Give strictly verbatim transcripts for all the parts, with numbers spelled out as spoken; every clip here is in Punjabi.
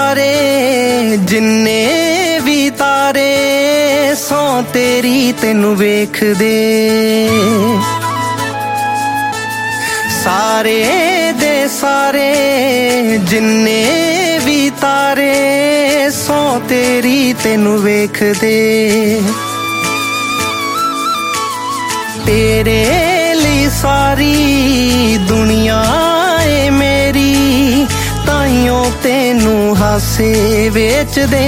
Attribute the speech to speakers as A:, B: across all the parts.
A: ਸਾਰੇ ਜਿੰਨੇ ਵੀ ਤਾਰੇ ਸੌ ਤੇਰੀ ਤੈਨੂੰ ਵੇਖਦੇ, ਸਾਰੇ ਦੇ ਸਾਰੇ ਜਿੰਨੇ ਵੀ ਤਾਰੇ ਸੌ ਤੇਰੀ ਤੈਨੂੰ ਵੇਖਦੇ। ਤੇਰੇ ਲਈ ਸਾਰੀ ਦੁਨੀਆ ਏ ਮੇਰੀ, ਤਾਈਓ ਤੈਨੂੰ ਹਾਸੇ ਵੇਚਦੇ।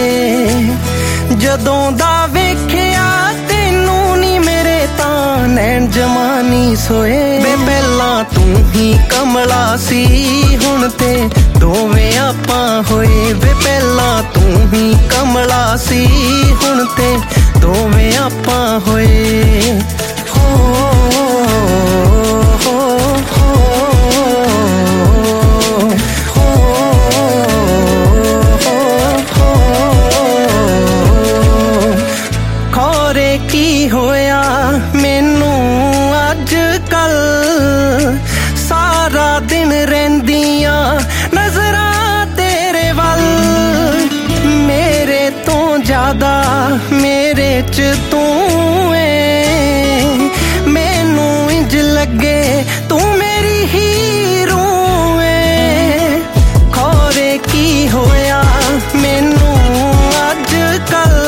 A: ਜਦੋਂ ਦਾ ਵੇਖਿਆ ਤੈਨੂੰ ਨੀ ਮੇਰੇ ਤਾਂ ਨੈਣ ਜਮਾਂ ਨੀ ਸੋਏ ਵੇ। ਪਹਿਲਾਂ ਤੂੰ ਹੀ ਕਮਲਾ ਸੀ ਹੁਣ ਤੇ ਦੋਵੇਂ ਆਪਾਂ ਹੋਏ ਵੇ। ਪਹਿਲਾਂ ਤੂੰ ਹੀ ਕਮਲਾ ਸੀ ਹੁਣ ਤੇ ਦੋਵੇਂ ਆਪਾਂ ਹੋਏ। ਖੌਰੇ ਕੀ ਹੋਇਆ ਮੈਨੂੰ ਅੱਜ ਕੱਲ, ਸਾਰਾ ਦਿਨ ਰਹਿੰਦੀਆਂ ਨਜ਼ਰਾਂ ਤੇਰੇ ਵੱਲ। ਮੇਰੇ ਤੋਂ ਜ਼ਿਆਦਾ ਮੇਰੇ ਚ ਤੂੰ ਏ, ਮੈਨੂੰ ਇੰਜ ਲੱਗੇ ਤੂੰ ਮੇਰੀ ਹੀਰੋ ਏ। ਖੌਰੇ ਕੀ ਹੋਇਆ ਮੈਨੂੰ ਅੱਜ ਕੱਲ,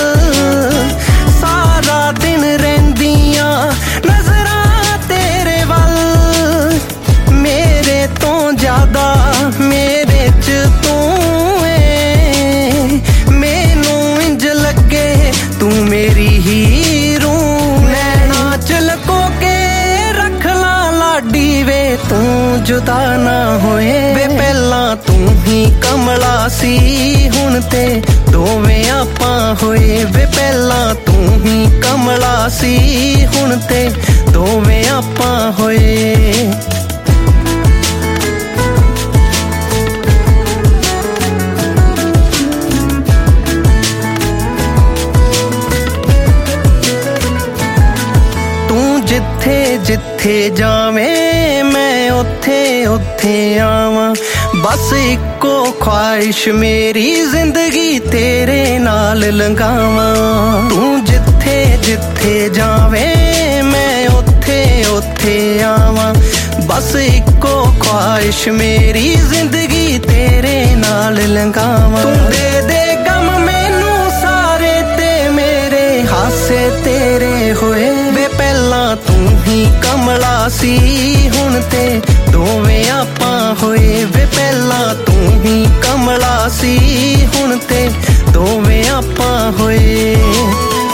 A: ਸਾਰਾ ਦਿਨ ਰਹਿੰਦੀਆਂ ਨਜ਼ਰਾਂ ਤੇਰੇ ਵੱਲ। ਮੇਰੇ ਤੋਂ ਜ਼ਿਆਦਾ ਮੇਰੇ ਚ ਤੂੰ ਏ, ਮੈਨੂੰ ਇੰਜ ਲੱਗੇ ਤੂੰ ਮੇਰੀ ਹੀਰੋ। ਨੈਣਾ ਚ ਲਕੋ ਕੇ ਰੱਖ ਲਾ ਲਾਡੀ ਵੇ ਤੂੰ ਜੁਦਾ ਨਾ ਹੋਏ ਵੇ। ਪਹਿਲਾਂ ਤੂੰ ਹੀ ਕਮਲਾ ਸੀ ਹੁਣ ਤੇ ਦੋਵੇਂ ਆਪਾਂ ਹੋਏ ਵੇ। ਪਹਿਲਾਂ ਤੂੰ ਹੀ ਕਮਲਾ ਸੀ ਹੁਣ ਤੇ ਦੋਵੇਂ ਆਪਾਂ ਹੋਏ। ਤੂੰ ਜਿੱਥੇ ਜਿੱਥੇ ਜਾਵੇਂ ਮੈਂ ਉੱਥੇ ਉੱਥੇ ਆਵਾਂ, ਬਸ ਇੱਕੋ ख्वाहिश ਮੇਰੀ ਜ਼ਿੰਦਗੀ ਤੇਰੇ ਨਾਲ ਲੰਘਾਵਾਂ। ਤੂੰ ਜਿੱਥੇ ਜਿੱਥੇ ਜਾਵੇਂ ਮੈਂ ਉੱਥੇ ਉੱਥੇ ਆਵਾਂ, ਬਸ ਇੱਕੋ ख्वाहिश ਮੇਰੀ ਜ਼ਿੰਦਗੀ ਤੇਰੇ ਨਾਲ ਲੰਘਾਵਾਂ। ਤੂੰ ਦੇ ਦੇ ਗਮ ਮੈਨੂੰ ਸਾਰੇ ਤੇ ਮੇਰੇ ਹਾਸੇ ਤੇਰੇ ਹੋਏ ਵੇ। ਪਹਿਲਾਂ ਤੂੰ ਹੀ ਕਮਲਾ ਸੀ ਹੁਣ ਤੇ ਦੋਵੇਂ ਆਪਾਂ ਹੋਏ ਵੇ। ਪਹਿਲਾਂ ਤੂੰ ਹੀ ਕਮਲਾ ਸੀ ਹੁਣ ਤੇ ਦੋਵੇਂ ਆਪਾਂ ਹੋਏ।